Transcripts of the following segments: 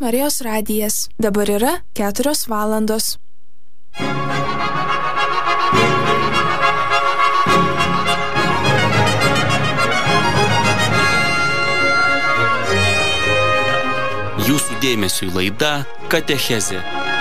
Marijos radijas. Dabar yra 4 valandos. Jūsų dėmesiui laida Katechezė.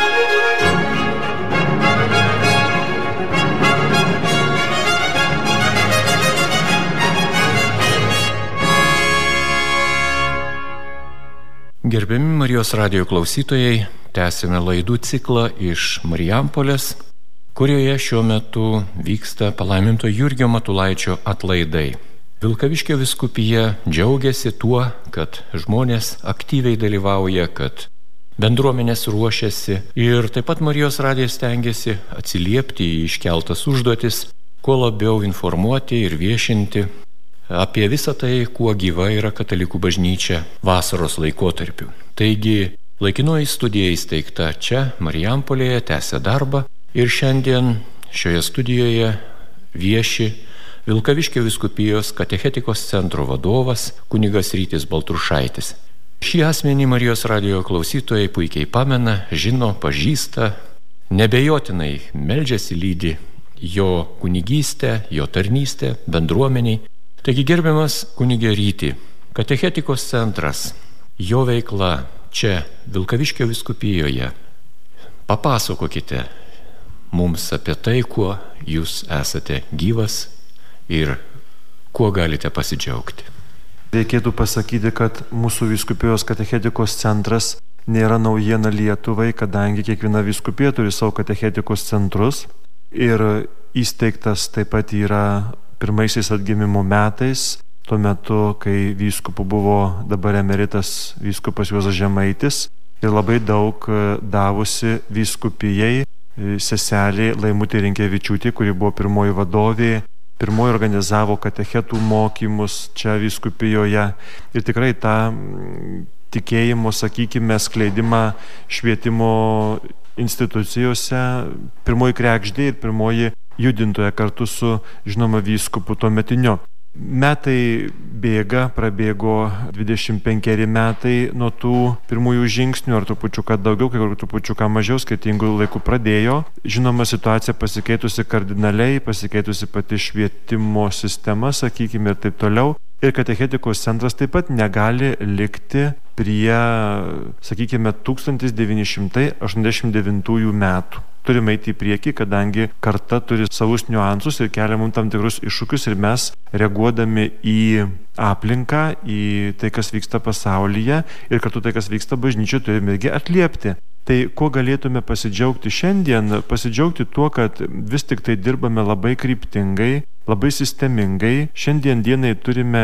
Gerbiami Marijos radijo klausytojai, tęsime laidų ciklą iš Marijampolės, kurioje šiuo metu vyksta palaiminto Jurgio Matulaičio atlaidai. Vilkaviškio vyskupija džiaugiasi tuo, kad žmonės aktyviai dalyvauja, kad bendruomenės ruošiasi ir taip pat Marijos radijas stengiasi atsiliepti į iškeltas užduotis, kuo labiau informuoti ir viešinti apie visą tai, kuo gyva yra katalikų bažnyčia vasaros laikotarpiu. Taigi, laikinoji studija įsteigta čia, Marijampolėje, tęsia darbą ir šiandien šioje studijoje vieši Vilkaviškio vyskupijos katechetikos centro vadovas kunigas Rytis Baltrušaitis. Šį asmenį Marijos radijo klausytojai puikiai pamena, žino, pažįsta, nebejotinai meldžiasi, lydi jo kunigystę, jo tarnystę bendruomeniai. Taigi gerbiamas kunigė Ryti, katechetikos centras, jo veikla čia Vilkaviškio vyskupijoje. Papasakokite mums apie tai, kuo jūs esate gyvas ir kuo galite pasidžiaugti. Reikėtų pasakyti, kad mūsų vyskupijos katechetikos centras nėra naujiena Lietuvai, kadangi kiekviena vyskupija turi savo katechetikos centrus ir įsteigtas taip pat yra pirmaisiais atgimimo metais, tuo metu, kai vyskupu buvo dabar emeritas vyskupas Juozas Žemaitis ir labai daug davusi vyskupijai seselė Laimutė Rinkevičiūtė, kuri buvo pirmoji vadovė, pirmoji organizavo katechetų mokymus čia vyskupijoje ir tikrai tą tikėjimo, sakykime, skleidimą švietimo institucijose, pirmoji kregždė ir pirmoji judintoja kartu su, žinoma, vyskupu tuometiniu. Metai bėga, prabėgo 25 metai nuo tų pirmųjų žingsnių, ar trupučiuką daugiau, kai trupučiuką mažiau, skirtingų laikų pradėjo. Žinoma, situacija pasikeitusi kardinaliai, pasikeitusi pati švietimo sistema, sakykime, ir taip toliau. Ir katechetikos centras taip pat negali likti prie, sakykime, 1989 metų. Turime eiti į priekį, kadangi karta turi savus niuansus ir kelia mums tam tikrus iššūkius ir mes, reaguodami į aplinką, į tai, kas vyksta pasaulyje ir kartu tai, kas vyksta bažnyčioje, turime irgi atliepti. Tai kuo galėtume pasidžiaugti šiandien? Pasidžiaugti tuo, kad vis tik tai dirbame labai kryptingai, labai sistemingai. Šiandien dienai turime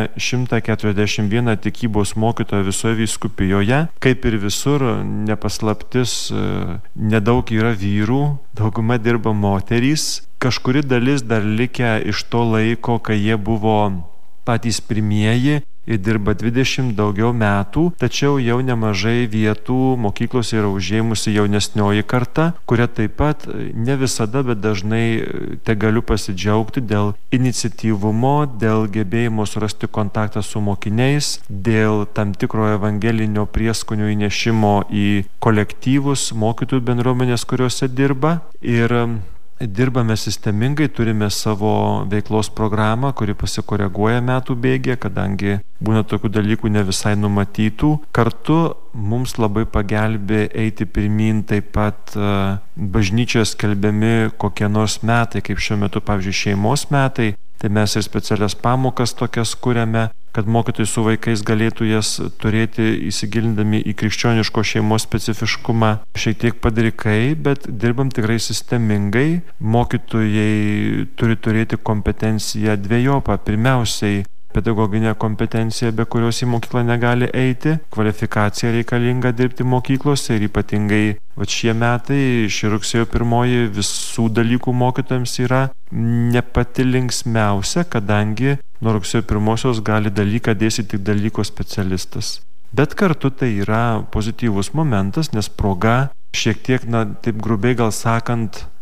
141 tikybos mokytoją visoje vyskupijoje. Kaip ir visur, nepaslaptis, nedaug yra vyrų, dauguma dirba moterys. Kažkuri dalis dar likę iš to laiko, kai jie buvo patys pirmieji ir dirba 20 daugiau metų, tačiau jau nemažai vietų mokyklose yra užėmusi jaunesnioji karta, kuria taip pat ne visada, bet dažnai te galiu pasidžiaugti dėl iniciatyvumo, dėl gebėjimo surasti kontaktą su mokiniais, dėl tam tikro evangelinio prieskonio įnešimo į kolektyvus, mokytojų bendruomenės, kuriuose dirba. Ir dirbame sistemingai, turime savo veiklos programą, kuri pasikoreguoja metų bėgyje, kadangi būna tokių dalykų ne visai numatytų. Kartu mums labai pagelbė eiti pirmyn taip pat bažnyčioje skelbiami kokie nors metai, kaip šiuo metu, pavyzdžiui, šeimos metai. Tai mes ir specialias pamokas tokias kuriame, kad mokytojai su vaikais galėtų jas turėti įsigilindami į krikščioniško šeimos specifiškumą. Šiek tiek padrikai, bet dirbam tikrai sistemingai. Mokytojai turi turėti kompetenciją dvejopą. Pirmiausiai pedagoginė kompetencija, be kurios į mokyklą negali eiti, kvalifikacija reikalinga dirbti mokyklose ir ypatingai šie metai, šį rugsėjo 1 visų dalykų mokytojams yra ne pati linksmiausia, kadangi nuo rugsėjo 1 gali dalyką dėstyti tik dalyko specialistas. Bet kartu tai yra pozityvus momentas, nes proga šiek tiek, taip grubiai gal sakant,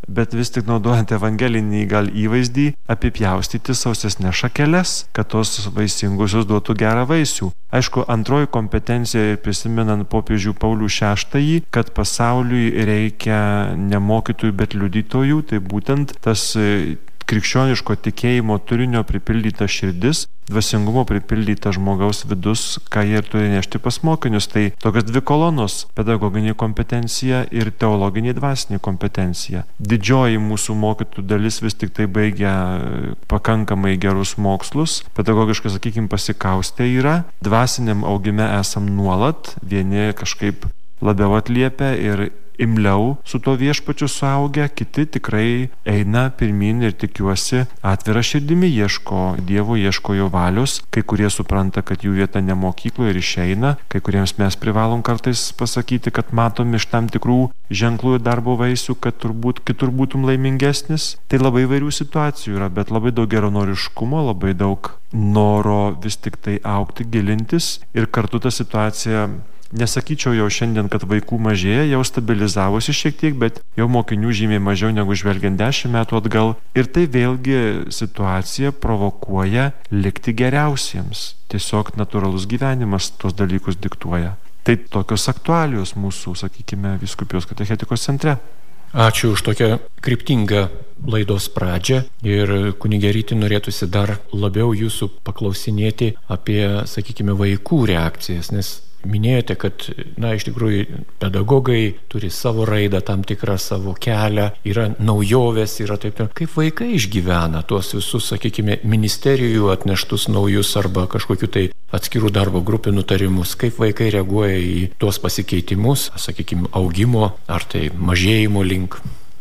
bet vis tik naudojant evangelinį gal įvaizdį, apipjaustyti sausesnes šakeles, kad tos vaisingusios duotų gerą vaisių. Aišku, antroji kompetencija, prisimenant popiežių Paulių VI, kad pasauliui reikia ne mokytojų, bet liudytojų, tai būtent tas krikščioniško tikėjimo turinio pripildyta širdis, dvasingumo pripildyta žmogaus vidus, ką jie ir turi nešti pas mokinius. Tai tokios dvi kolonos - pedagoginė kompetencija ir teologinė dvasinė kompetencija. Didžioji mūsų mokytojų dalis vis tik tai baigia pakankamai gerus mokslus, pedagogiškai, sakykime, pasikaustę yra, dvasiniam augime esam nuolat, vieni kažkaip labiau atliepia ir imliau su to viešpačiu suaugę, kiti tikrai eina pirmin ir tikiuosi atvira širdimi ieško Dievo, ieško jo valios, kai kurie supranta, kad jų vieta ne mokykloje ir išeina, kai kuriems mes privalom kartais pasakyti, kad matom iš tam tikrų ženklų ir darbo vaisių, kad turbūt kitur būtum laimingesnis. Tai labai įvairių situacijų yra, bet labai daug geranoriškumo, labai daug noro vis tik tai augti, gilintis ir kartu ta situacija, nesakyčiau jau šiandien, kad vaikų mažėja, jau stabilizavosi šiek tiek, bet jau mokinių žymiai mažiau negu žvelgiant 10 metų atgal. Ir tai vėlgi situacija provokuoja likti geriausiems. Tiesiog natūralus gyvenimas tos dalykus diktuoja. Tai tokios aktualijos mūsų, sakykime, Vyskupijos katechetikos centre. Ačiū už tokią kryptingą laidos pradžią ir kunige Ryti norėtųsi dar labiau jūsų paklausinėti apie, sakykime, vaikų reakcijas, nes minėjote, kad, iš tikrųjų, pedagogai turi savo raidą, tam tikrą savo kelią, yra naujovės, yra taip. Kaip vaikai išgyvena tuos visus, sakykime, ministerijų atneštus naujus arba kažkokiu tai atskirų darbo grupių nutarimus, kaip vaikai reaguoja į tuos pasikeitimus, sakykime, augimo ar tai mažėjimo link?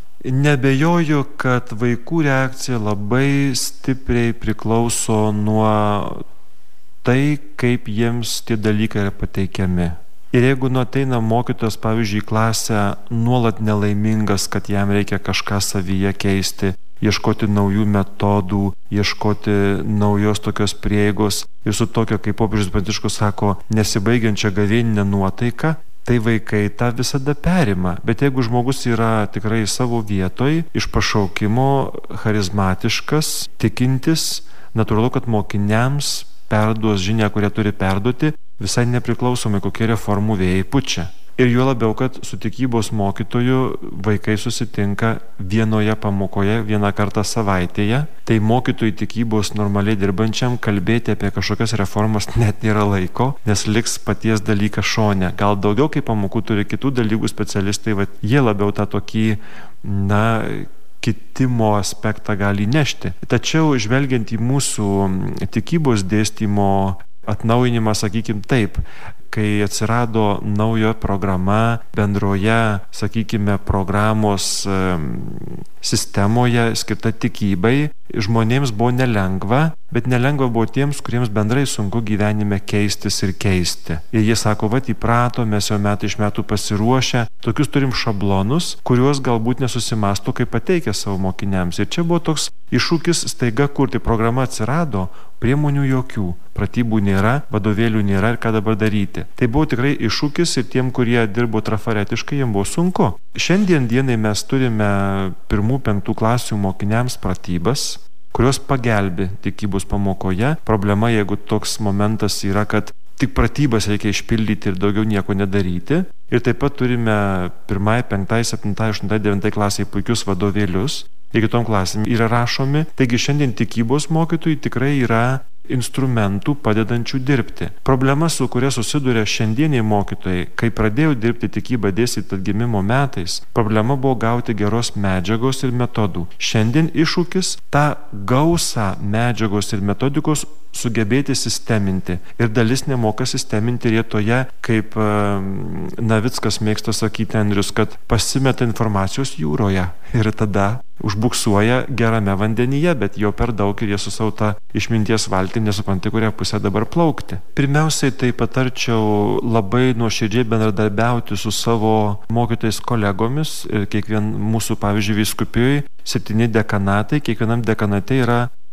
Nebejoju, kad vaikų reakcija labai stipriai priklauso nuo tai, kaip jiems tie dalykai yra pateikiami. Ir jeigu ateina mokytojas, pavyzdžiui, į klasę nuolat nelaimingas, kad jam reikia kažką savyje keisti, ieškoti naujų metodų, ieškoti naujos tokios prieigos ir su tokio, kaip popiežius Pranciškus sako, nesibaigiančia gavėninė nuotaika, tai vaikai tą visada perima. Bet jeigu žmogus yra tikrai savo vietoj, iš pašaukimo, charizmatiškas, tikintis, natūralu, kad mokiniams perduos žinią, kurią turi perduoti, visai nepriklausomai kokie reformų vėjai pučia. Ir juo labiau, kad su tikybos mokytoju vaikai susitinka vienoje pamokoje vieną kartą savaitėje, tai mokytojui tikybos normaliai dirbančiam kalbėti apie kažkokias reformas net nėra laiko, nes liks paties dalykas šone. Gal daugiau kaip pamokų turi kitų dalykų specialistai, jie labiau tą tokį, kitimo aspektą gali nešti. Tačiau žvelgiant į mūsų tikybos dėstymo atnaujinimą, sakykime taip, kai atsirado nauja programa bendroje, sakykime, programos sistemoje skirta tikybai, žmonėms buvo nelengva, bet nelengva buvo tiems, kuriems bendrai sunku gyvenime keistis ir keisti. Ir jie sako, įprato, mes jau metai iš metų pasiruošę, tokius turim šablonus, kuriuos galbūt nesusimasto, kaip pateikia savo mokiniams. Ir čia buvo toks iššūkis staiga kurti. Programa atsirado, priemonių jokių, pratybų nėra, vadovėlių nėra ir ką dabar daryti. Tai buvo tikrai iššūkis ir tiem, kurie dirbo trafaretiškai, jiems buvo sunku. Šiandien dienai mes turime 1-5 klasių mokiniams pratybas, kurios pagelbi tikybos pamokoje. Problema, jeigu toks momentas yra, kad tik pratybas reikia išpildyti ir daugiau nieko nedaryti. Ir taip pat turime 1, 5, 7, 8, 9 klasiai puikius vadovėlius. Ir kitom klasėm yra rašomi. Taigi šiandien tikybos mokytojai tikrai yra instrumentų padedančių dirbti. Problema, su kuria susiduria šiandieniai mokytojai, kai pradėjau dirbti tikybą dėstyti atgimimo metais, problema buvo gauti geros medžiagos ir metodų. Šiandien iššūkis tą gausą medžiagos ir metodikos sugebėti sisteminti. Ir dalis nemoka sisteminti rietoje, kaip Navickas mėgsta sakyti Andrius, kad pasimeta informacijos jūroje ir tada užbuksuoja gerame vandenyje, bet jo per daug ir jie su savo tą išminties valtį nesupranti, kurią pusę dabar plaukti. Pirmiausiai tai patarčiau labai nuoširdžiai bendradarbiauti su savo mokytojais kolegomis ir kiekvien mūsų, pavyzdžiui, vyskupijoje 7 dekanatai, kiekvienam dekanate yra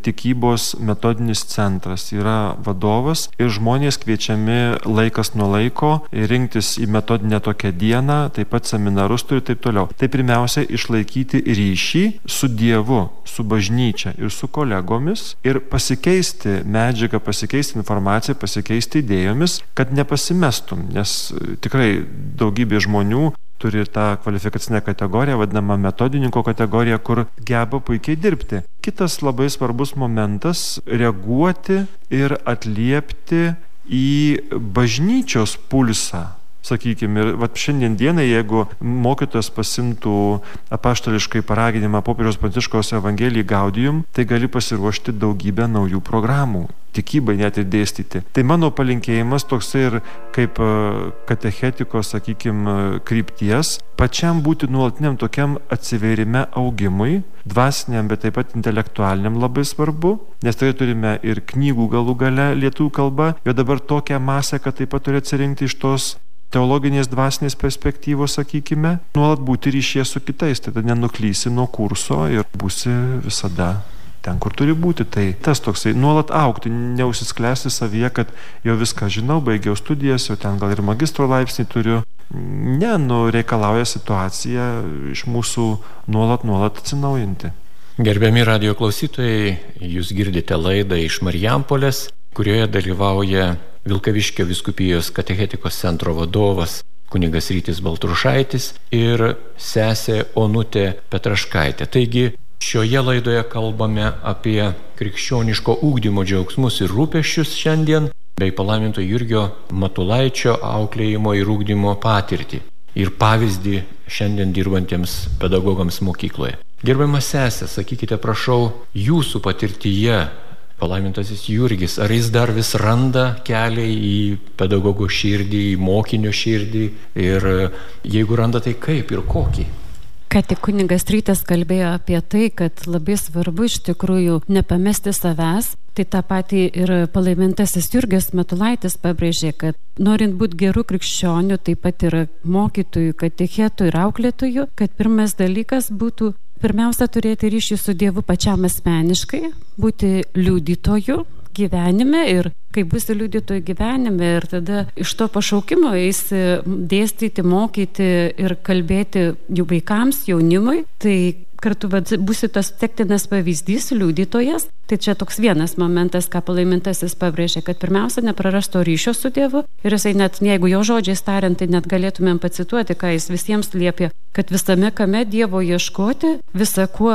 tikybos metodinis centras, yra vadovas ir žmonės kviečiami laikas nuo laiko rinktis į metodinę tokią dieną, taip pat seminarus turi ir taip toliau. Tai pirmiausia išlaikyti ryšį su Dievu, su bažnyčia ir su kolegomis ir pasikeisti medžiagą, pasikeisti informaciją, pasikeisti idėjomis, kad nepasimestum, nes tikrai daugybė žmonių turi tą kvalifikacinę kategoriją, vadinamą metodininko kategoriją, kur geba puikiai dirbti. Kitas labai svarbus momentas - reaguoti ir atliepti į bažnyčios pulsą. Sakykime, ir šiandien dienai, jeigu mokytojas pasimtų apaštališkai paraginimą popiežiaus Pranciškaus Evangelijai Gaudium, tai gali pasiruošti daugybę naujų programų, tikybai net ir dėstyti. Tai mano palinkėjimas toksai ir kaip katechetikos, sakykime, krypties, pačiam būti nuolatiniam tokiam atsivėrime augimui, dvasiniam, bet taip pat intelektualiniam labai svarbu, nes tai turime ir knygų galų gale lietuvių kalba, jo dabar tokią masę, kad taip pat turi atsirinkti iš tos teologinės dvasinės perspektyvos, sakykime, nuolat būti ryšyje su kitais, tada nenuklysi nuo kurso ir būsi visada ten, kur turi būti. Tai tas toksai nuolat augti, neužsisklęsti savyje, kad jau viską žinau, baigiau studijas, jau ten gal ir magistro laipsnį turiu. Ne, reikalauja situacija iš mūsų nuolat atsinaujinti. Gerbiami radijo klausytojai, jūs girdite laidą iš Marijampolės, kurioje dalyvauja Vilkaviškio vyskupijos katechetikos centro vadovas kunigas Rytis Baltrušaitis ir sesė Onutė Petraškaitė. Taigi šioje laidoje kalbame apie krikščioniško ugdymo džiaugsmus ir rūpesčius šiandien, bei palaiminto Jurgio Matulaičio auklėjimo ir ugdymo patirtį ir pavyzdį šiandien dirbantiems pedagogams mokykloje. Gerbiamas sesė, sakykite prašau, jūsų patirtyje palaimintasis Jurgis, ar jis dar vis randa kelią į pedagogo širdį, į mokinio širdį ir jeigu randa, tai kaip ir kokį? Kad tik kunigas Rytas kalbėjo apie tai, kad labai svarbu iš tikrųjų nepamesti savęs, tai tą patį ir palaimintasis Jurgis Matulaitis pabrėžė, kad norint būti gerų krikščionių, taip pat ir mokytojų, katechetų ir auklėtojų, kad pirmas dalykas būtų pirmiausia turėti ryšį su Dievu pačiam asmeniškai, būti liudytoju gyvenime ir kai būsi liudytoju gyvenime ir tada iš to pašaukimo eisi dėstyti, mokyti ir kalbėti jų vaikams, jaunimui, tai kartu būsi tas sektinas pavyzdys, liudytojas. Tai čia toks vienas momentas, ką palaimintasis pabrėžė, kad pirmiausia neprarasto ryšio su Dievu ir jisai net, jeigu jo žodžiais tariant, tai net galėtumėm pacituoti, ką jis visiems liepė, kad visame kame Dievo ieškoti, visa kuo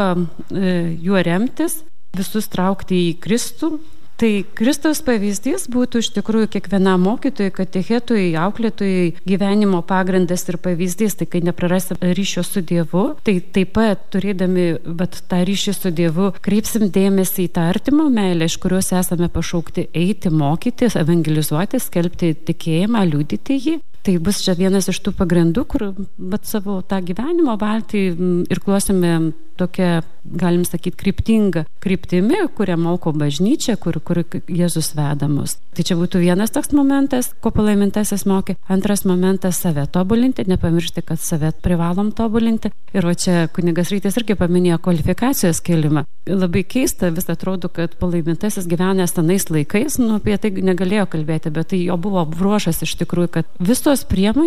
juo remtis, visus traukti į Kristų. Tai Kristaus pavyzdys būtų iš tikrųjų kiekvienam mokytojui, katechetui, auklėtojui gyvenimo pagrindas ir pavyzdys. Tai kai neprarasim ryšio su Dievu, tai taip pat turėdami tą ryšį su Dievu kreipsim dėmesį į tą artimo meilę, iš kurios esame pašaukti eiti, mokytis, evangelizuoti, skelbti tikėjimą, liudyti jį. Tai bus čia vienas iš tų pagrindų, kur savo tą gyvenimo valtį ir klosime tokia, galim sakyti, kryptinga kryptimi, kurią moko bažnyčia, kur Jėzus veda mus. Tai čia būtų vienas toks momentas, ko palaimintasis mokė. Antras momentas - save tobulinti, nepamiršti, kad save privalom tobulinti. Ir čia kunigas Rytis irgi paminėjo kvalifikacijos kėlimą. Labai keista, vis atrodo, kad palaimintasis gyvenęs tenais laikais, apie tai negalėjo kalbėti, bet tai jo buvo bruožas iš tikrųjų, kad visomis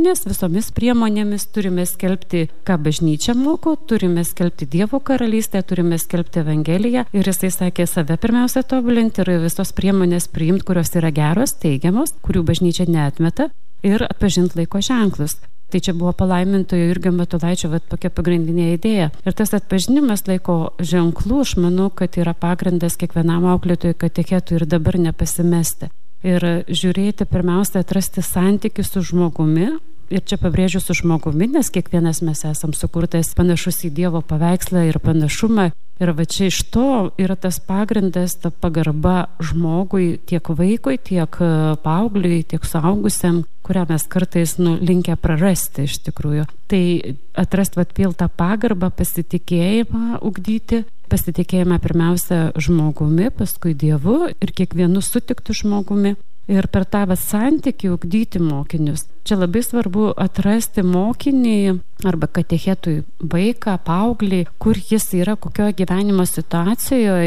priemonėmis turime skelbti, ką bažnyčia moko, turime skelbti Dievo karalystę, turime skelbti Evangeliją ir jisai sakė save pirmiausia tobulinti ir visos priemonės priimti, kurios yra geros, teigiamos, kurių bažnyčia neatmeta ir atpažinti laiko ženklus. Tai čia buvo palaimintojo Jurgio Matulaičio tokia pagrindinė idėja. Ir tas atpažinimas laiko ženklų, aš manau, kad yra pagrindas kiekvienam auklėtojui, katechetui ir dabar nepasimesti. Ir žiūrėti, pirmiausia, atrasti santykių su žmogumi. Ir čia pabrėžiu su žmogumi, nes kiekvienas mes esam sukurtas panašus į Dievo paveikslą ir panašumą. Ir čia iš to yra tas pagrindas, ta pagarba žmogui, tiek vaikui, tiek paaugliui, tiek suaugusiam, kurią mes kartais linkę prarasti iš tikrųjų. Tai atrasti vėl tą pagarbą, pasitikėjimą ugdyti. Pasitikėjimą pirmiausia žmogumi, paskui Dievu ir kiekvienu sutiktu žmogumi. Ir per tą santykį ugdyti mokinius. Čia labai svarbu atrasti mokinį arba katechetui vaiką, paauglį, kur jis yra, kokioje gyvenimo situacijoje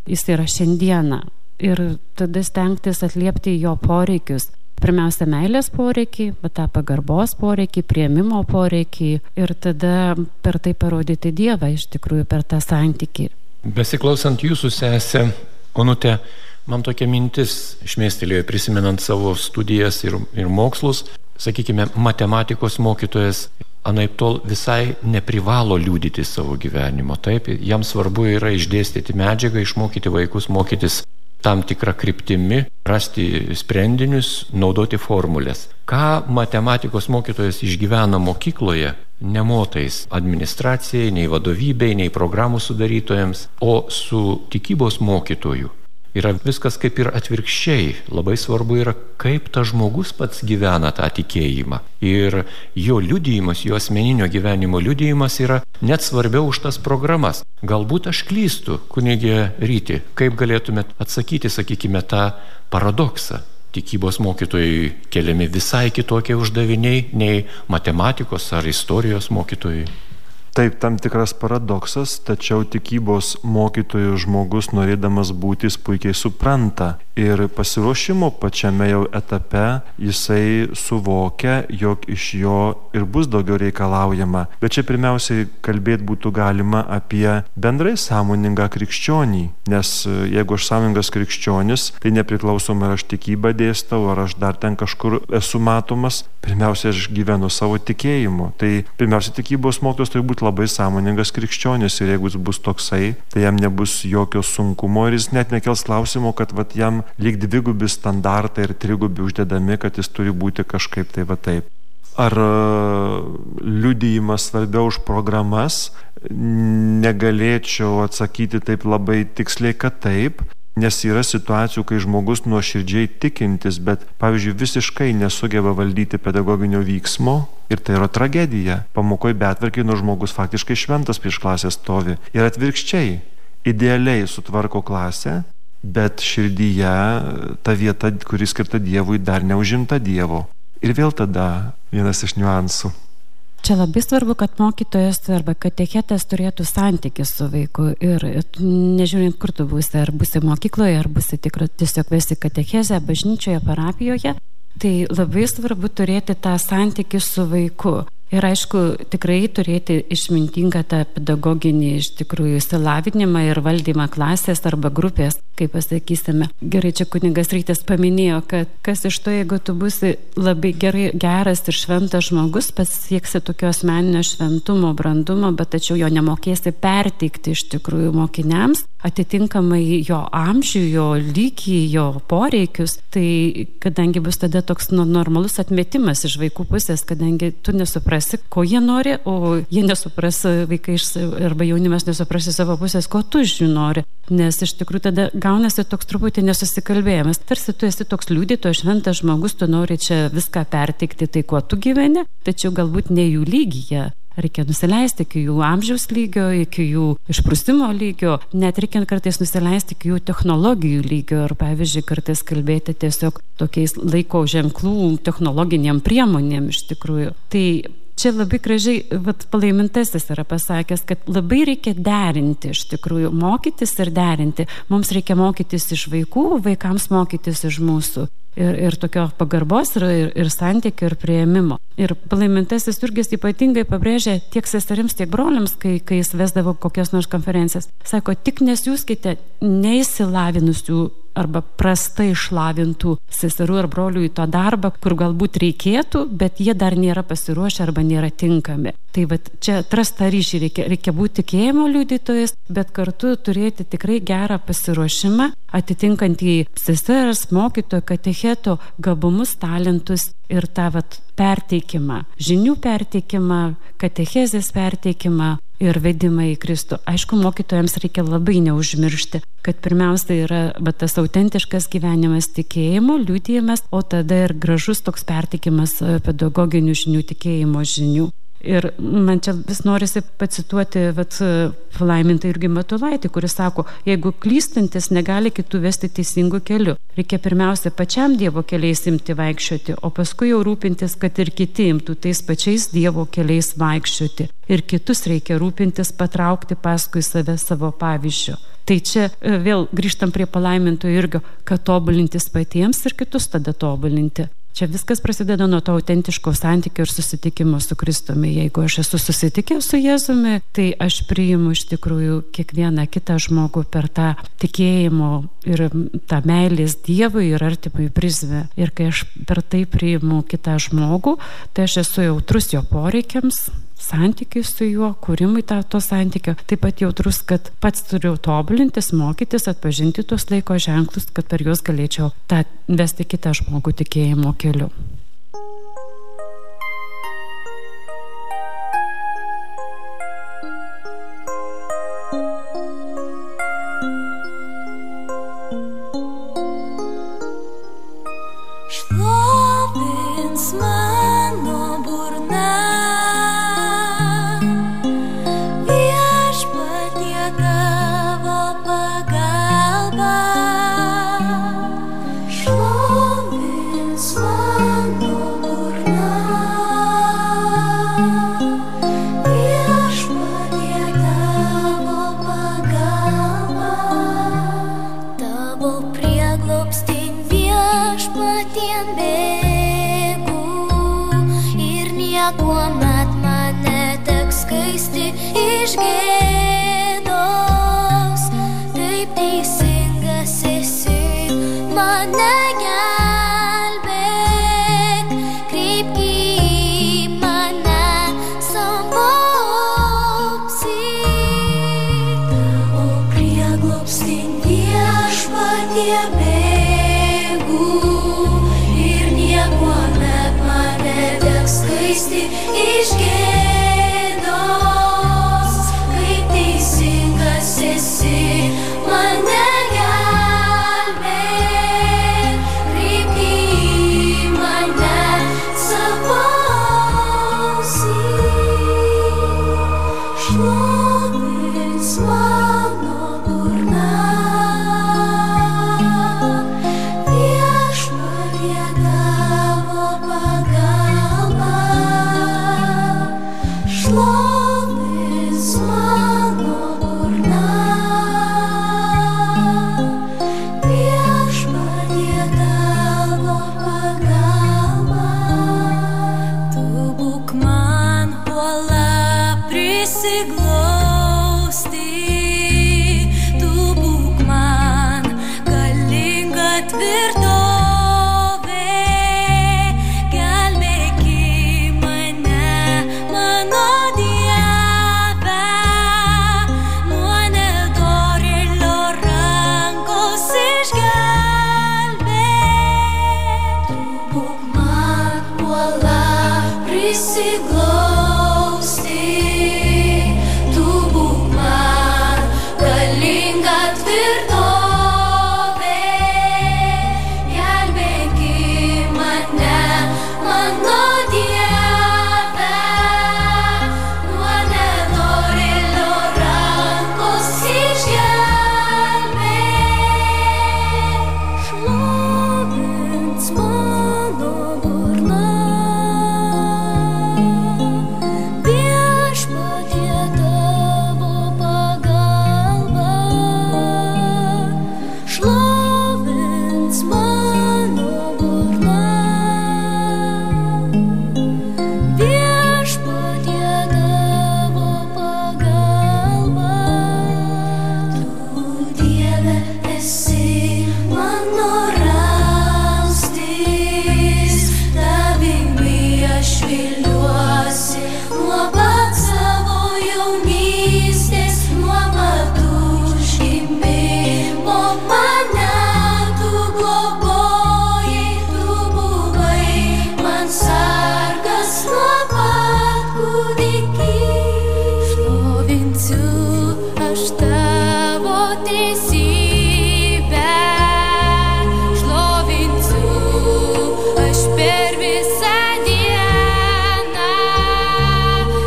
jis yra šiandieną. Ir tada stengtis atliepti jo poreikius. Pirmiausia, meilės poreikį, bet tą pagarbos poreikį, priėmimo poreikį ir tada per tai parodyti Dievą iš tikrųjų per tą santykį. Besiklausant jūsų sesę, Onute, man tokia mintis šmėstelėjo prisimenant savo studijas ir mokslus. Sakykime, matematikos mokytojas anaiptol visai neprivalo liudyti savo gyvenimo. Taip, jam svarbu yra išdėstyti medžiagą, išmokyti vaikus, mokytis tam tikrą kryptimi, rasti sprendinius, naudoti formulės. Ką matematikos mokytojas išgyvena mokykloje, nemotais administracijai, nei vadovybei, nei programų sudarytojams, o su tikybos mokytoju yra viskas kaip ir atvirkščiai. Labai svarbu yra, kaip tas žmogus pats gyvena tą tikėjimą. Ir jo liudijimas, jo asmeninio gyvenimo liudijimas yra net svarbiau už tas programas. Galbūt aš klystu, kunigė Ryti, kaip galėtumėt atsakyti, sakykime, tą paradoksą. Tikybos mokytojai keliami visai kitokie uždaviniai nei matematikos ar istorijos mokytojai. Taip, tam tikras paradoksas, tačiau tikybos mokytojų žmogus, norėdamas būti, jis puikiai supranta. Ir pasiruošimo pačiame jau etape jisai suvokia, jog iš jo ir bus daugiau reikalaujama. Bet čia pirmiausiai kalbėti būtų galima apie bendrai sąmoningą krikščionį. Nes jeigu aš sąmoningas krikščionis, tai nepriklausomai ar aš tikybą dėstau, ar aš dar ten kažkur esu matomas, pirmiausia, aš gyvenu savo tikėjimu. Tai pirmiausia, tikybos mokytojas turi būti labai sąmoningas krikščionis ir jeigu jis bus toksai, tai jam nebus jokio sunkumo ir jis net nekels klausimo, kad jam lyg dvigubi standartai ir trigubi uždedami, kad jis turi būti kažkaip tai va taip. Ar liudijimas svarbiau už programas? Negalėčiau atsakyti taip labai tiksliai, kad taip. Nes yra situacijų, kai žmogus nuoširdžiai tikintis, bet, pavyzdžiui, visiškai nesugeba valdyti pedagoginio vyksmo ir tai yra tragedija. Pamokoje betvarkiai nuo žmogus faktiškai šventas prieš klasę stovi. Ir atvirkščiai, idealiai sutvarko klasę, bet širdyje ta vieta, kuri skirta Dievui, dar neužimta Dievo. Ir vėl tada vienas iš niuansų. Čia labai svarbu, kad mokytojas arba katechetas turėtų santykį su vaiku ir nežiūrint, kur tu būsi, ar būsi mokykloje, ar būsi tiesiog vesi katechezę, bažnyčioje, parapijoje, tai labai svarbu turėti tą santykį su vaiku. Ir aišku, tikrai turėti išmintingą tą pedagoginį iš tikrųjų išsilavinimą ir valdymą klasės arba grupės, kaip pasakysime. Gerai, čia kunigas Rytis paminėjo, kad kas iš to, jeigu tu būsi labai geras ir šventas žmogus, pasieksi tokio asmeninio šventumo, brandumo, bet tačiau jo nemokėsi perteikti iš tikrųjų mokiniams, atitinkamai jo amžių, jo lygį, jo poreikius, tai kadangi bus tada toks normalus atmetimas iš vaikų pusės, kadangi tu nesuprasi, ko jie nori, o jie nesupras, vaikai arba jaunimas nesuprasi savo pusės, ko tu iš jų nori. Nes iš tikrųjų tada gaunasi toks truputį nesusikalbėjimas. Tarsi tu esi toks liudytojas, šventas žmogus, tu nori čia viską perteikti, tai kuo tu gyveni, tačiau galbūt ne jų lygyje. Reikia nusileisti iki jų amžiaus lygio, iki jų išprusimo lygio, net reikia kartais nusileisti iki jų technologijų lygio ir, pavyzdžiui, kartais kalbėti tiesiog tokiais laiko ženklų technologiniam priemonėm iš tikrųjų. Tai čia labai gražiai palaimintasis yra pasakęs, kad labai reikia derinti iš tikrųjų, mokytis ir derinti. Mums reikia mokytis iš vaikų, vaikams mokytis iš mūsų. Ir tokio pagarbos ir santykio ir priėmimo. Ir palaimintasis Jurgis ypatingai pabrėžė tiek seserims, tiek broliams, kai jis vesdavo kokias nors konferencijas. Sako, tik nesiųskite neįsilavinusių arba prastai išlavintų seserų ar brolių į tą darbą, kur galbūt reikėtų, bet jie dar nėra pasiruošę arba nėra tinkami. Tai čia atrast tą ryšį, reikia būti tikėjimo liudytojas, bet kartu turėti tikrai gerą pasiruošimą, atitinkantį sesers, mokytojo, katecheto gabumus, talentus ir tą perteikimą, žinių perteikimą, katechezės perteikimą ir vedimą į Kristų. Aišku, mokytojams reikia labai neužmiršti, kad pirmiausia yra tas autentiškas gyvenimas, tikėjimo, liudijimas, o tada ir gražus toks perteikimas pedagoginių žinių, tikėjimo žinių. Ir man čia vis norisi pacituoti palaimintą Jurgį Matulaitį, kuris sako, jeigu klystantis negali kitų vesti teisingų kelių, reikia pirmiausia pačiam Dievo keliais imti vaikščioti, o paskui jau rūpintis, kad ir kiti imtų tais pačiais Dievo keliais vaikščioti. Ir kitus reikia rūpintis patraukti paskui save savo pavyzdžiu. Tai čia vėl grįžtam prie palaiminto Jurgio, kad tobulintis patiems ir kitus tada tobulinti. Čia viskas prasideda nuo to autentiško santykio ir susitikimo su Kristumi. Jeigu aš esu susitikęs su Jėzumi, tai aš priimu iš tikrųjų kiekvieną kitą žmogų per tą tikėjimo ir tą meilės Dievui ir artimui prizmę. Ir kai aš per tai priimu kitą žmogų, tai aš esu jautrus jo poreikiams, santykiai su juo, kūrimui to santykio, taip pat jautrus, kad pats turiu tobulintis, mokytis, atpažinti tuos laiko ženklus, kad per juos galėčiau tą vesti kitą žmogų tikėjimo keliu. Šlovins mano burna, kuomet mane teks skaisti iš gėdos, taip teisingas esi, mane gelbėk, kreipk į mane savo auksį. Tavo prieglobstin viešpatie bėgu ir niekuomet mane teks skaisti iš gėdos, kaip teisingas esi, mane gelbėk, kreipk į mane savo ausį. Šlovins mano burna, viešpatie tavo pagalba. Šlovins mano burna, viešpatie tavo pagalba. Tu būk man uola prisiglausti, tu būk man galinga tvirtovė, gelbėk mane, mano Dieve, nuo nedorėlio rankos išgelbėk. Tu būk man uola prisiglausti, tu būk man galinga tvirtovė, gelbėk mane, mano Dieve, nuo nedorėlio rankos išgelbėk. Šlovins mano burna, viešpatie tavo pagalba. Šlovins mano burna, viešpatie tavo pagalba. Tu, Dieve, esi mano ramstis, tavimi aš viliuosi nuo pat savo jaunystės, nuo pat užgimimo mane tu globojai, tu buvai man sargas nuo pat kūdikystės. Šlovinsiu aš tavo teisybę, šlovinsiu aš per visą dieną,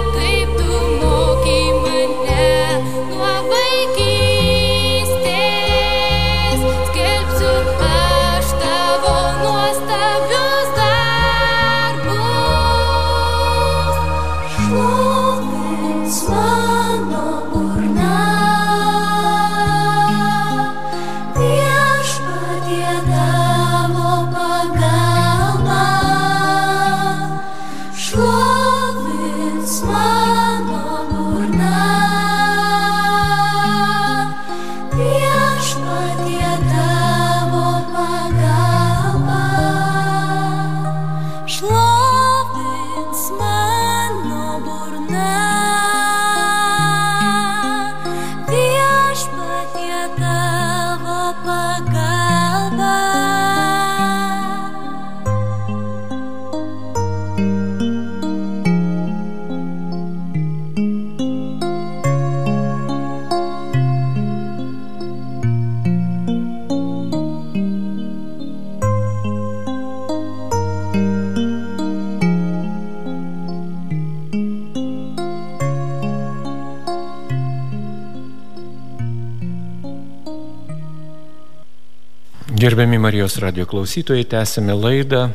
Gerbiami Marijos radio klausytojai, tęsime laidą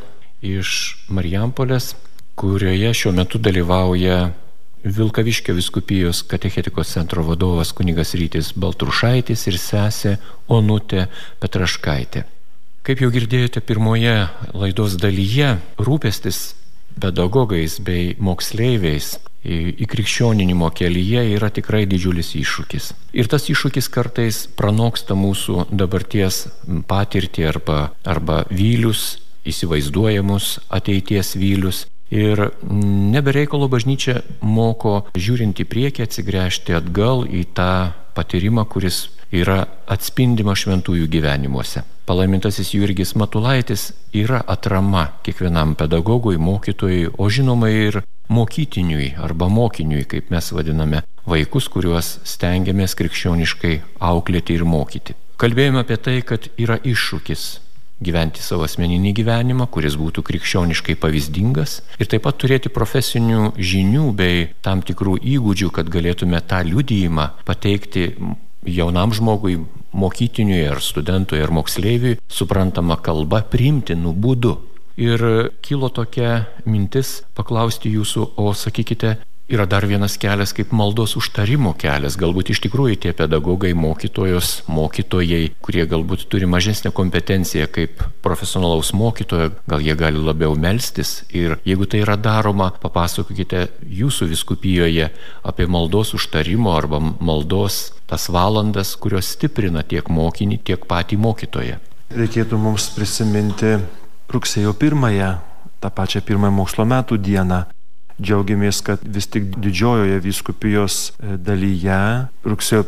iš Marijampolės, kurioje šiuo metu dalyvauja Vilkaviškio vyskupijos katechetikos centro vadovas kunigas Rytis Baltrušaitis ir sesė Onutė Petraškaitė. Kaip jau girdėjote pirmoje laidos dalyje, rūpestis pedagogais bei moksleiviais į krikščioninimo kelyje yra tikrai didžiulis iššūkis. Ir tas iššūkis kartais pranoksta mūsų dabarties patirtį arba vylius, įsivaizduojamus ateities vylius. Ir nebereikalo bažnyčia moko žiūrint į priekį atsigręžti atgal į tą patyrimą, kuris yra atspindima šventųjų gyvenimuose. Palaimintasis Jurgis Matulaitis yra atrama kiekvienam pedagogui, mokytojui, o žinoma ir mokytiniui arba mokiniui, kaip mes vadiname, vaikus, kuriuos stengiamės krikščioniškai auklėti ir mokyti. Kalbėjome apie tai, kad yra iššūkis gyventi savo asmeninį gyvenimą, kuris būtų krikščioniškai pavyzdingas ir taip pat turėti profesinių žinių bei tam tikrų įgūdžių, kad galėtume tą liudijimą pateikti jaunam žmogui, mokytiniui ar studentui ar moksleiviui suprantama kalba, priimtinu būdu. Ir kilo tokia mintis paklausti jūsų, o sakykite, yra dar vienas kelias kaip maldos užtarimo kelias. Galbūt iš tikrųjų tie pedagogai, mokytojai, kurie galbūt turi mažesnę kompetenciją kaip profesionalaus mokytojo, gal jie gali labiau melstis. Ir jeigu tai yra daroma, papasakokite jūsų vyskupijoje apie maldos užtarimo arba maldos tas valandas, kurios stiprina tiek mokinį, tiek patį mokytoją. Reikėtų mums prisiminti rugsėjo 1, tą pačią pirmąją mokslo metų dieną. Džiaugiamės, kad vis tik didžiojoje vyskupijos dalyje rugsėjo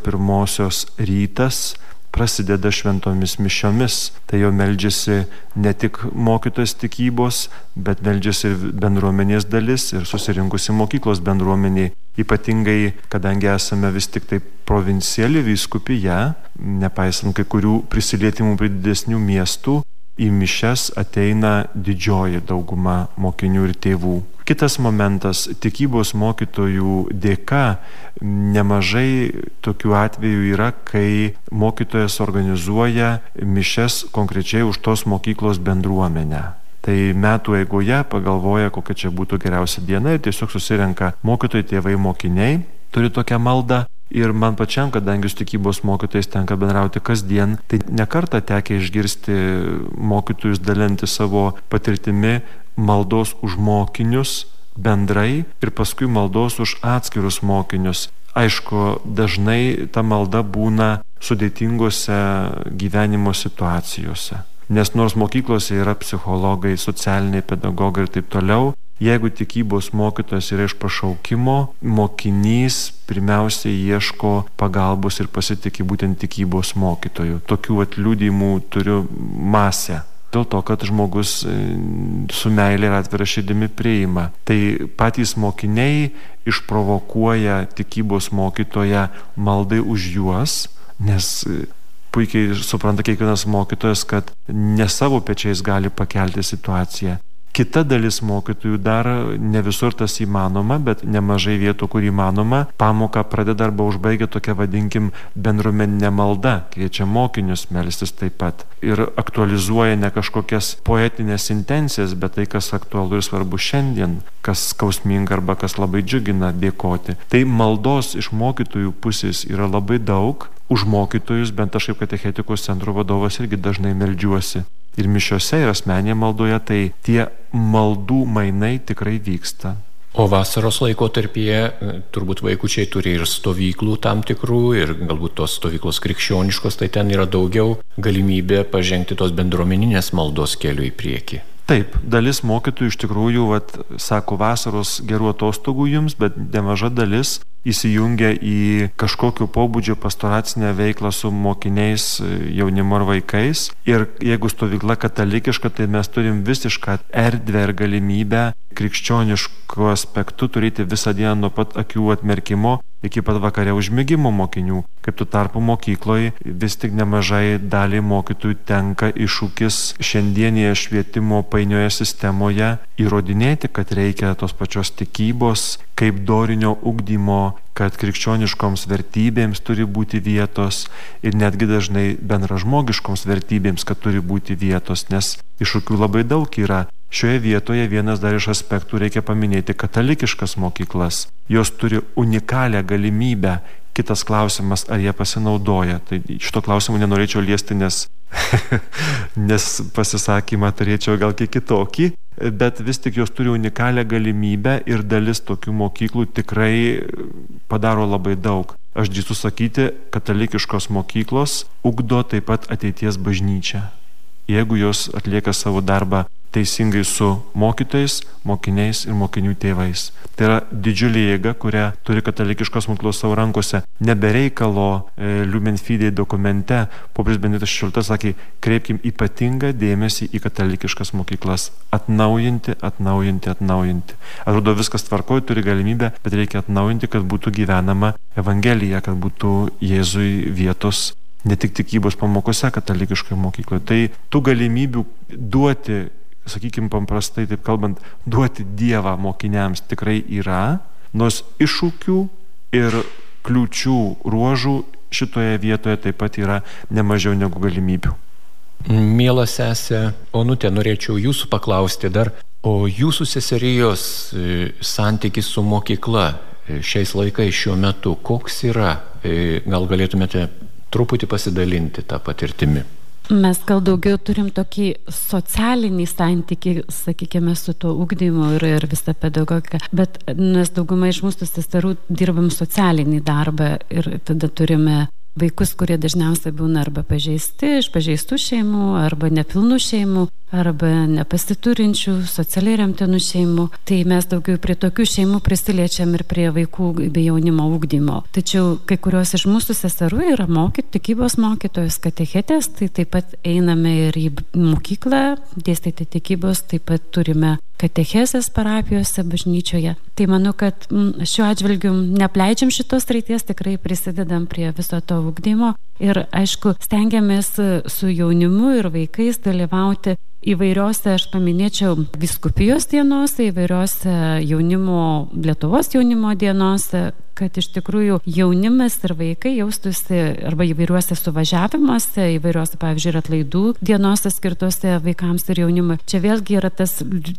1 rytas prasideda šventomis mišiomis. Tai jau meldžiasi ne tik mokytojas tikybos, bet meldžiasi ir bendruomenės dalis ir susirinkusi mokyklos bendruomeniai. Ypatingai, kadangi esame vis tik tai provinciali vyskupija, nepaisant kai kurių prisilietimų prie didesnių miestų, į mišias ateina didžioji dauguma mokinių ir tėvų. Kitas momentas, tikybos mokytojų dėka nemažai tokių atvejų yra, kai mokytojas organizuoja mišias konkrečiai už tos mokyklos bendruomenę. Tai metų eigoje pagalvoja, kokia čia būtų geriausia diena ir tiesiog susirenka mokytojai, tėvai, mokiniai, turi tokią maldą. Ir man pačiam, kadangi su tikybos mokytojais tenka bendrauti kasdien, tai nekartą tekę išgirsti mokytojus dalinti savo patirtimi maldos už mokinius bendrai ir paskui maldos už atskirus mokinius. Aišku, dažnai ta malda būna sudėtingose gyvenimo situacijose. Nes nors mokyklose yra psichologai, socialiniai pedagogai ir taip toliau, jeigu tikybos mokytojas yra iš pašaukimo, mokinys pirmiausiai ieško pagalbos ir pasitikė būtent tikybos mokytojų. Tokių liudijimų turiu masę. Dėl to, kad žmogus su meilė ir atvira širdimi priima. Tai patys mokiniai išprovokuoja tikybos mokytoją maldai už juos, nes puikiai supranta kiekvienas mokytojas, kad ne savo pečiais gali pakelti situaciją. Kita dalis mokytojų dar ne visur tas įmanoma, bet nemažai vietų, kur įmanoma, pamoką pradeda arba užbaigia tokia, vadinkim, bendruomeninė malda, kviečia mokinius melstis taip pat. Ir aktualizuoja ne kažkokias poetinės intencijas, bet tai, kas aktualu ir svarbu šiandien, kas skausminga arba kas labai džiugina dėkoti. Tai maldos iš mokytojų pusės yra labai daug. Už mokytojus, bent aš kaip katechetikos centro vadovas irgi dažnai meldžiuosi. Ir mišiose ir asmenėje maldoje, tai tie maldų mainai tikrai vyksta. O vasaros laikotarpyje turbūt vaikučiai turi ir stovyklų tam tikrų ir galbūt tos stovyklos krikščioniškos, tai ten yra daugiau galimybė pažengti tos bendruomeninės maldos keliu į priekį. Taip, dalis mokytojų iš tikrųjų, sako, vasaros gerų atostogų jums, bet nemaža dalis įsijungia į kažkokio pobūdžio pastoracinę veiklą su mokiniais, jaunimu ar vaikais. Ir jeigu stovykla katalikiška, tai mes turim visišką erdvę ir galimybę krikščioniškų aspektų turėti visą dieną nuo pat akių atmerkimo iki pat vakare užmigimo mokinių, kaip tuo tarpu mokykloje vis tik nemažai dalį mokytojų tenka iššūkis šiandienėje švietimo painioje sistemoje įrodinėti, kad reikia tos pačios tikybos, kaip dorinio ugdymo, kad krikščioniškoms vertybėms turi būti vietos ir netgi dažnai bendražmogiškoms vertybėms, kad turi būti vietos, nes iššūkių labai daug yra. Šioje vietoje vienas dar iš aspektų reikia paminėti katalikiškas mokyklas. Jos turi unikalią galimybę. Kitas klausimas, ar jie pasinaudoja. Tai šito klausimu nenorėčiau liesti, nes pasisakymą turėčiau gal kiek kitokį, bet vis tik jos turi unikalią galimybę ir dalis tokių mokyklų tikrai padaro labai daug. Aš drįstu sakyti, katalikiškos mokyklos ugdo taip pat ateities bažnyčią. Jeigu jos atlieka savo darbą teisingai su mokytojais, mokiniais ir mokinių tėvais. Tai yra didžiulė jėga, kurią turi katalikiškos mokyklos savo rankose. Nebereikalo Lumen Fidei dokumente popiežius Benediktas XVI sakė, kreipkim ypatingą dėmesį į katalikiškas mokyklas. Atnaujinti. Atrodo, viskas tvarkoj, turi galimybę, bet reikia atnaujinti, kad būtų gyvenama Evangelija, kad būtų Jėzui vietos ne tik tikybos pamokose katalikiškoje mokykloje. Tai tų galimybių duoti, sakykime paprastai taip kalbant, duoti Dievą mokiniams tikrai yra, nors iššūkių ir kliūčių ruožų šitoje vietoje taip pat yra nemažiau negu galimybių. Miela sesė Onutė, norėčiau jūsų paklausti dar, o jūsų seserijos santykis su mokykla šiais laikais šiuo metu, koks yra? Gal galėtumėte truputį pasidalinti tą patirtimi? Mes gal daugiau turim tokį socialinį santykį, sakykime, su tuo ugdymu ir visą pedagogiką, bet mes daugumai iš mūsų seserų dirbam socialinį darbą ir tada turime vaikus, kurie dažniausiai būna arba pažeisti, iš pažeistų šeimų, arba nepilnų šeimų, arba nepasiturinčių, socialiai remtinų šeimų. Tai mes daugiau prie tokių šeimų prisiliečiam ir prie vaikų bei jaunimo ugdymo. Tačiau kai kurios iš mūsų seserų yra tikybos mokytojos, katechetės, tai taip pat einame ir į mokyklą, dėstyti tikybos, taip pat turime katechezės parapijose, bažnyčioje. Tai manau, kad šiuo atžvilgiu nepleidžiam šitos ryties, tikrai prisidedam prie viso to ugdymo ir, aišku, stengiamės su jaunimu ir vaikais dalyvauti įvairiose, aš paminėčiau, vyskupijos dienose, įvairiose Lietuvos jaunimo dienose, kad iš tikrųjų jaunimas ir vaikai jaustųsi arba įvairiuose suvažiavimuose, įvairiuose, pavyzdžiui, ir atlaidų dienose skirtose vaikams ir jaunimui. Čia vėlgi yra tas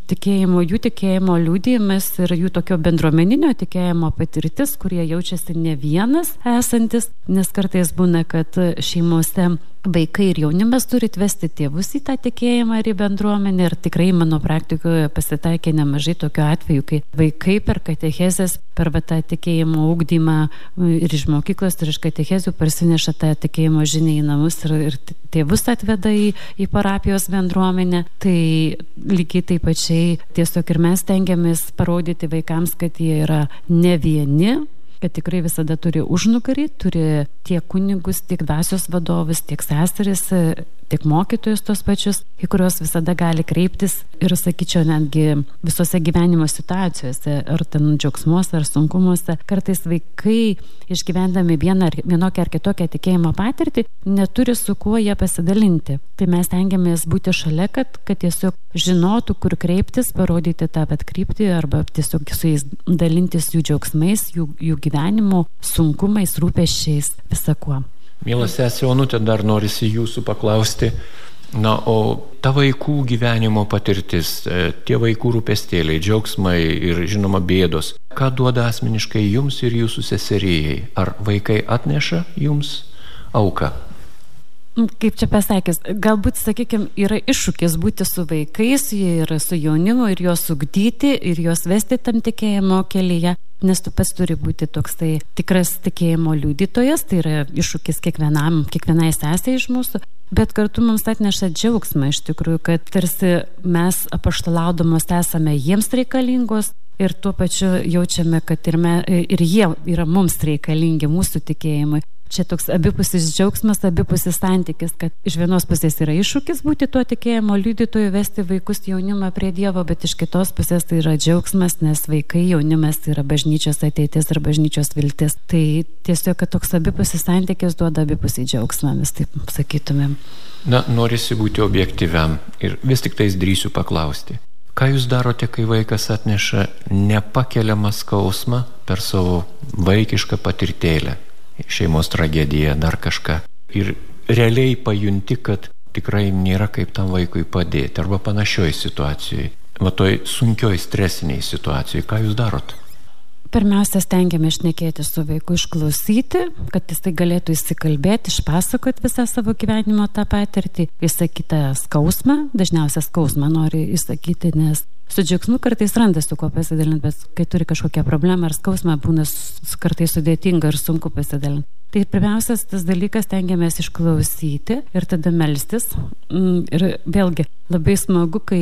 jų tikėjimo liudijimas ir jų tokio bendruomeninio tikėjimo patirtis, kurie jaučiasi ne vienas esantis, nes kartais būna, kad šeimose vaikai ir jaunimas turi atvesti tėvus į tą tikėjimą ir į bendruomenę. Ir tikrai mano praktikoje pasitaikė nemažai tokių atvejų, kai vaikai per katechezės, per tą tikėjimo ugdymą ir iš mokyklos, ir iš katechezių parsineša tą tikėjimo žinią į namus ir tėvus atveda į parapijos bendruomenę. Tai lygiai taip pačiai tiesiog ir mes stengiamės parodyti vaikams, kad jie yra ne vieni, kad tikrai visada turi užnugarį, turi tiek kunigus, tiek dvasios vadovus, tiek seseris, tiek mokytojus tos pačius, į kuriuos visada gali kreiptis ir, sakyčiau, netgi visose gyvenimo situacijose, ar ten džiaugsmuose, ar sunkumuose. Kartais vaikai, išgyvendami vienokią ar kitokią tikėjimo patirtį, neturi su kuo jie pasidalinti. Tai mes tengiamės būti šalia, kad tiesiog žinotų, kur kreiptis, parodyti tą kryptį arba tiesiog su jais dalintis jų džiaugsmais, jų gyvenimo sunkumais, rūpesčiais, visa kuo. Mielas sesė Onutė, dar norisi jūsų paklausti, o ta vaikų gyvenimo patirtis, tie vaikų rūpestėliai, džiaugsmai ir, žinoma, bėdos, ką duoda asmeniškai jums ir jūsų seserijai? Ar vaikai atneša jums auką? Kaip čia pasakęs, galbūt, sakykime, yra iššūkis būti su vaikais ir su jaunimu ir juos ugdyti ir juos vesti tam tikėjimo kelyje, nes tu pats turi būti toksai tikras tikėjimo liudytojas, tai yra iššūkis kiekvienai sesei iš mūsų, bet kartu mums atneša džiaugsmą iš tikrųjų, kad tarsi mes apaštalaudamos esame jiems reikalingos ir tuo pačiu jaučiame, kad ir jie yra mums reikalingi mūsų tikėjimui. čia toks abipusis džiaugsmas, abipusis santykis, kad iš vienos pusės yra iššūkis būti tuo tikėjimo liudytoju, vesti vaikus jaunimą prie Dievo, bet iš kitos pusės tai yra džiaugsmas, nes vaikai, jaunimas tai yra bažnyčios ateitis ir bažnyčios viltis. Tai tiesiog, kad toks abipusis santykis duoda abipusį džiaugsmą, mes taip sakytumėm. Na, norisi būti objektyviam ir vis tik tais drįsiu paklausti. Ką jūs darote, kai vaikas atneša nepakeliamą skausmą per savo vaikišką patirtėlę, šeimos tragediją, dar kažką, ir realiai pajunti, kad tikrai nėra kaip tam vaikui padėti, arba panašioj situacijoj, va toj sunkioj stresiniai situacijoj, ką jūs darot? Pirmiausia, stengiame šnekėti su vaiku, išklausyti, kad jis tai galėtų įsikalbėti, išpasakoti visą savo gyvenimo tą patirtį, išsakyti skausmą, dažniausia skausmą nori išsakyti, nes su džiaugsmu kartais randa su kuo pasidalinti, bet kai turi kažkokią problemą ar skausmą, būna kartais sudėtinga ir sunku pasidalinti. Tai pirmiausias tas dalykas, stengiamės išklausyti ir tada melstis. Ir vėlgi labai smagu, kai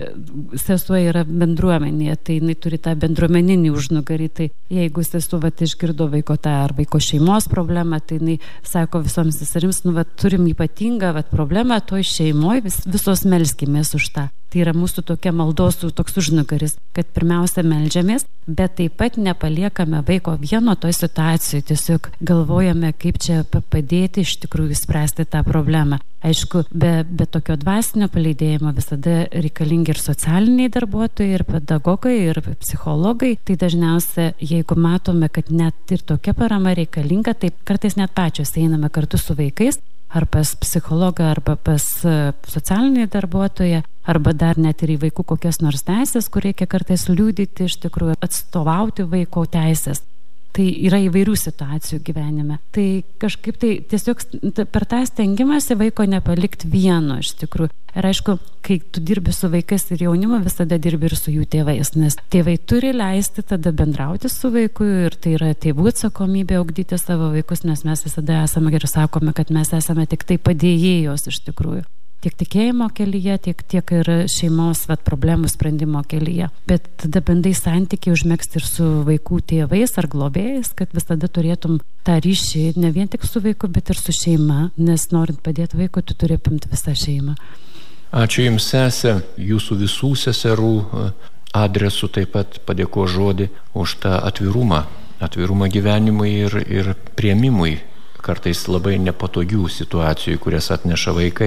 sesuo yra bendruomenėje, tai jinai turi tą bendruomeninį užnugarį. Tai jeigu sesuo išgirdo vaiko tą ar vaiko šeimos problemą, tai jinai sako visoms seserims, turim ypatingą problemą toj šeimoj, visos melskimės už tą. Tai yra mūsų tokia maldos toks užnugaris, kad pirmiausia meldžiamės, bet taip pat nepaliekame vaiko vieno toj situacijoje, tiesiog galvojame, kaip čia padėti iš tikrųjų spręsti tą problemą. Aišku, be tokio dvasinio palydėjimo visada reikalingi ir socialiniai darbuotojai, ir pedagogai, ir psichologai. Tai dažniausia, jeigu matome, kad net ir tokia parama reikalinga, tai kartais net pačios einame kartu su vaikais, ar pas psichologą, arba pas socialinį darbuotoją, arba dar net ir į vaikų kokias nors teisės, kur reikia kartais liudyti, iš tikrųjų atstovauti vaiko teisės. Tai yra įvairių situacijų gyvenime. Tai kažkaip tai tiesiog per tą stengimąsi vaiko nepalikti vieno iš tikrųjų. Ir aišku, kai tu dirbi su vaikais ir jaunimu, visada dirbi ir su jų tėvais, nes tėvai turi leisti tada bendrauti su vaiku ir tai yra tėvų atsakomybė ugdyti savo vaikus, nes mes visada esame ir sakome, kad mes esame tik tai padėjėjos iš tikrųjų. Tiek tikėjimo kelyje, tiek ir šeimos problemų sprendimo kelyje. Bet tada bandai santykiai užmegzti ir su vaikų tėvais ar globėjais, kad visada turėtum tą ryšį ne vien tik su vaiku, bet ir su šeima, nes norint padėti vaikui, tu turi apimti visą šeimą. Ačiū Jums, sesė, jūsų visų seserų adresu taip pat padėko žodį už tą atvirumą gyvenimui ir priėmimui kartais labai nepatogių situacijų, kurias atneša vaikai.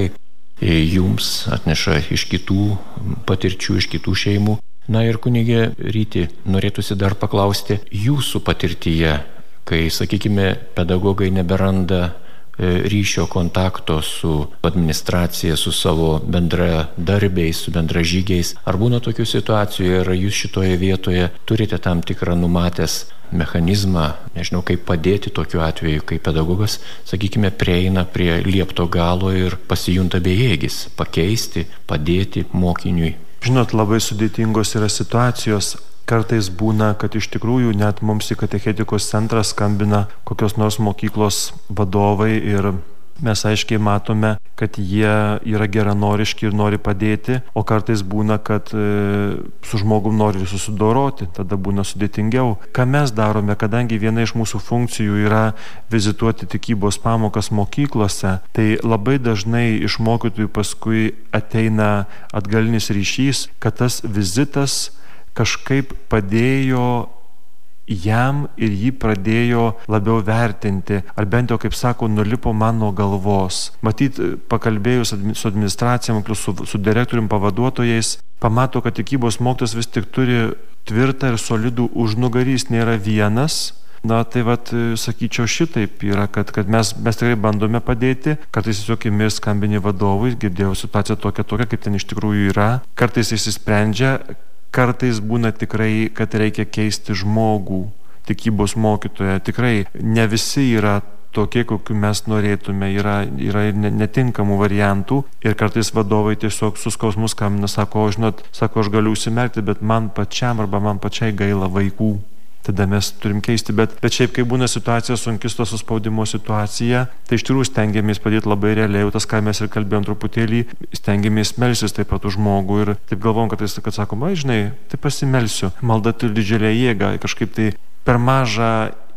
Jums atneša iš kitų patirčių, iš kitų šeimų. Na ir kunigė Ryti, norėtųsi dar paklausti jūsų patirtyje, kai, sakykime, pedagogai neberanda ryšio kontakto su administracija, su savo bendradarbiais, su bendražygiais. Ar būna tokių situacijų ir jūs šitoje vietoje turite tam tikrą numatęs mechanizmą, nežinau, kaip padėti tokiu atveju, kai pedagogas, sakykime, prieina prie liepto galo ir pasijunta bejėgis, pakeisti, padėti mokiniui? Žinot, labai sudėtingos yra situacijos. Kartais būna, kad iš tikrųjų net mums į katechetikos centrą skambina kokios nors mokyklos vadovai ir mes aiškiai matome, kad jie yra geranoriški ir nori padėti, o kartais būna, kad su žmogum nori susidoroti, tada būna sudėtingiau. Ką mes darome, kadangi viena iš mūsų funkcijų yra vizituoti tikybos pamokas mokyklose, tai labai dažnai iš mokytojų paskui ateina atgalinis ryšys, kad tas vizitas kažkaip padėjo jam ir jį pradėjo labiau vertinti, ar bent jau, kaip sako, nulipo man nuo galvos. Matyt, pakalbėjus su administracija, su direktorium pavaduotojais, pamato, kad tikybos mokytojas vis tik turi tvirtą ir solidų užnugarį, jis nėra vienas. Na, tai sakyčiau, šitaip yra, kad mes tikrai bandome padėti, kartais tiesiog imi skambini vadovui, girdėjau situaciją tokia, kaip ten iš tikrųjų yra, kartais išsisprendžia. Kartais būna tikrai, kad reikia keisti žmogų, tikybos mokytoją. Tikrai ne visi yra tokie, kokiu mes norėtume, yra ir netinkamų variantų. Ir kartais vadovai tiesiog su skausmu skambina, sako, aš galiu užsimerkti, bet man pačiam arba man pačiai gaila vaikų. Tada mes turim keisti, bet šiaip, kai būna situacija sunki, su suspaudimo situacija, tai iš tikrųjų stengiamės padėti labai realiai, tas, ką mes ir kalbėjom truputėlį, stengiamės melstis taip pat už žmogų ir taip galvom, kad sakom, žinai, tai pasimelsiu, malda turi didžiulę jėgą, kažkaip tai per mažą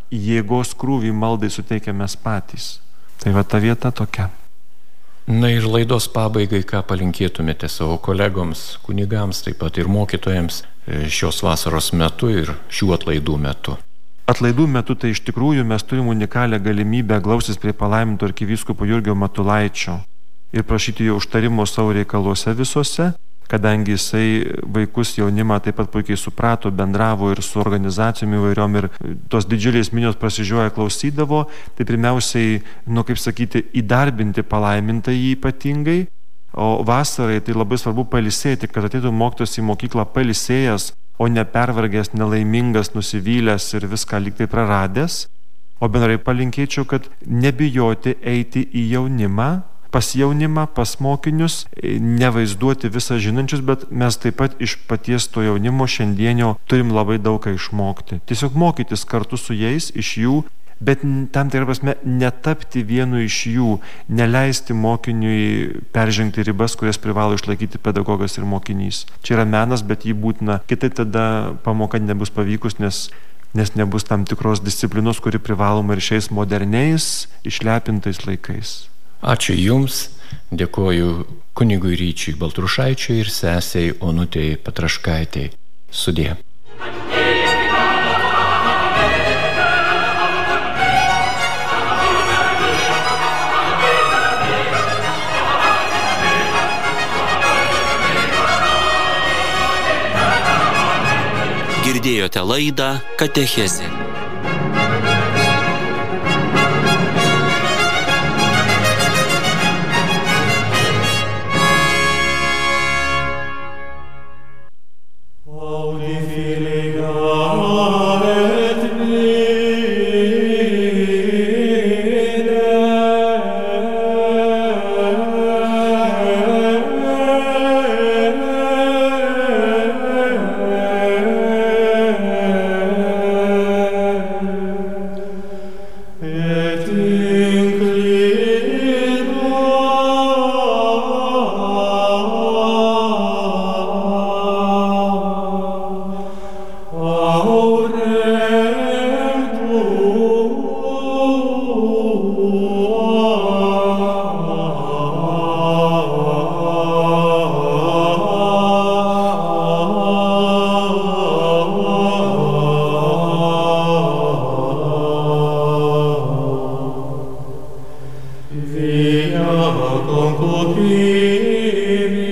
jėgos krūvį maldai suteikia mes patys. Tai va ta vieta tokia. Na ir laidos pabaigai, ką palinkėtumėte savo kolegoms, kunigams, taip pat ir mokytojams šios vasaros metu ir šių atlaidų metu? Atlaidų metu tai iš tikrųjų mes turim unikalią galimybę glaustis prie palaiminto arkivyskupo Jurgio Matulaičio ir prašyti jo užtarimo savo reikaluose visuose, kadangi jisai vaikus, jaunimą taip pat puikiai suprato, bendravo ir su organizacijom įvairiom ir tos didžiulės minios prasižioja klausydavo, tai pirmiausiai, kaip sakyti, įdarbinti palaimintą jį ypatingai, o vasarai tai labai svarbu pailsėti, kad ateitų mokytojas į mokyklą pailsėjęs, o ne pervargęs, nelaimingas, nusivylęs ir viską lyg tai praradęs. O bendrai palinkėčiau, kad nebijoti eiti į jaunimą, pas jaunimą, pas mokinius, nevaizduoti visą žinančius, bet mes taip pat iš paties to jaunimo šiandienio turim labai daug ką išmokti. Tiesiog mokytis kartu su jais, iš jų, bet tam tikrą prasme netapti vienu iš jų, neleisti mokiniui peržengti ribas, kurias privalo išlaikyti pedagogas ir mokinys. Čia yra menas, bet jį būtina. Kitaip tada pamoka nebus pavykus, nes nebus tam tikros disciplinos, kuri privaloma ir šiais moderniais, išlepintais laikais. Ačiū Jums, dėkoju kunigui Ryčiui Baltrušaičiui ir sesei Onutei Petraškaitei. Sudie. Girdėjote laidą Katechezė. Via concupiri